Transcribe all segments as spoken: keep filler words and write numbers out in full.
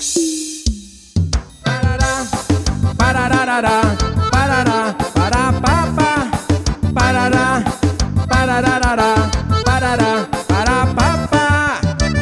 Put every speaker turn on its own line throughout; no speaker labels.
Parará, parararará, parará, pará, papá. Parará, parararará, parará, pará, papá.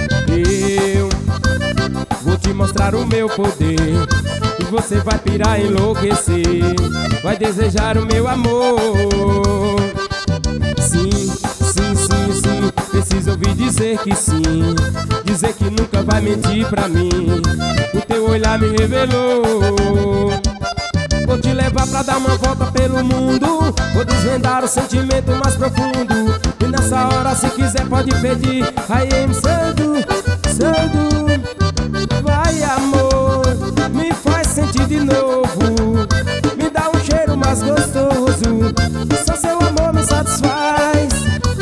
Eu vou te mostrar o meu poder e você vai pirar, enlouquecer, vai desejar o meu amor. Sim, sim, sim, sim, preciso ouvir dizer que sim, dizer que nunca vai mentir pra mim. O teu olhar me revelou. Vou te levar pra dar uma volta pelo mundo, vou desvendar o sentimento mais profundo. E nessa hora, se quiser, pode pedir I am Sando, Sando. Vai, amor, me faz sentir de novo, me dá um cheiro mais gostoso, só seu amor me satisfaz.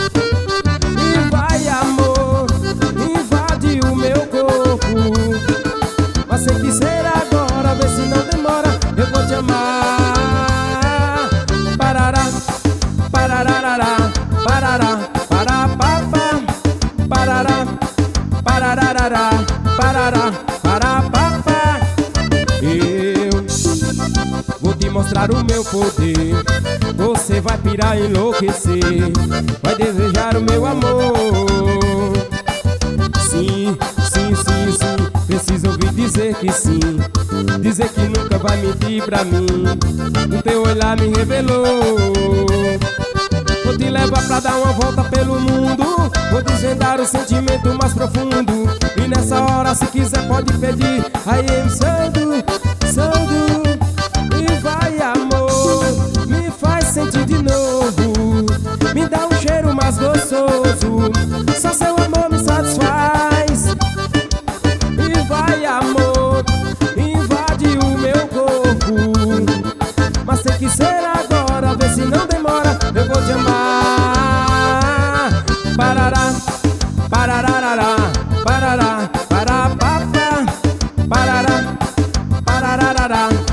E vai, amor, invade o meu corpo, mas se quiser agora, vê se não demora, eu vou te amar. Parará, parararará, parará, pará, papá. Parará, parararará, parará, pará, papá. Eu vou te mostrar o meu poder, você vai pirar, enlouquecer, vai desejar o meu amor. Sim, sim, sim, sim, preciso ouvir dizer que sim, dizer que nunca vai mentir pra mim. O teu olhar me revelou. Vou te levar pra dar uma volta pelo mundo, vou desvendar o sentimento mais profundo. E nessa hora, se quiser, pode pedir I am Sando, Sando. E vai, amor, me faz sentir de novo, me dá um cheiro mais gostoso, só seu amor me satisfaz. E vai, amor, invade o meu corpo, mas se quiser agora, vê se não demora, eu vou te amar. Parará, parararará, parará, pará, papá. Parará, parararará,